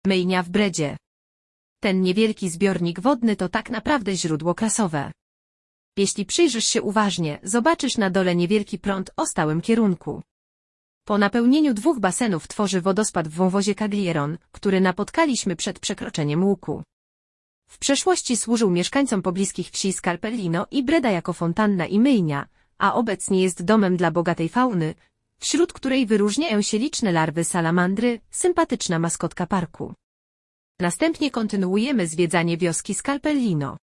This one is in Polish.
Myjnia w Bredzie. Ten niewielki zbiornik wodny to tak naprawdę źródło klasowe. Jeśli przyjrzysz się uważnie, zobaczysz na dole niewielki prąd o stałym kierunku. Po napełnieniu 2 basenów tworzy wodospad w wąwozie Cagliaron, który napotkaliśmy przed przekroczeniem łuku. W przeszłości służył mieszkańcom pobliskich wsi Scalpellino i Breda jako fontanna i myjnia, a obecnie jest domem dla bogatej fauny, wśród której wyróżniają się liczne larwy salamandry, sympatyczna maskotka parku. Następnie kontynuujemy zwiedzanie wioski Scalpellino.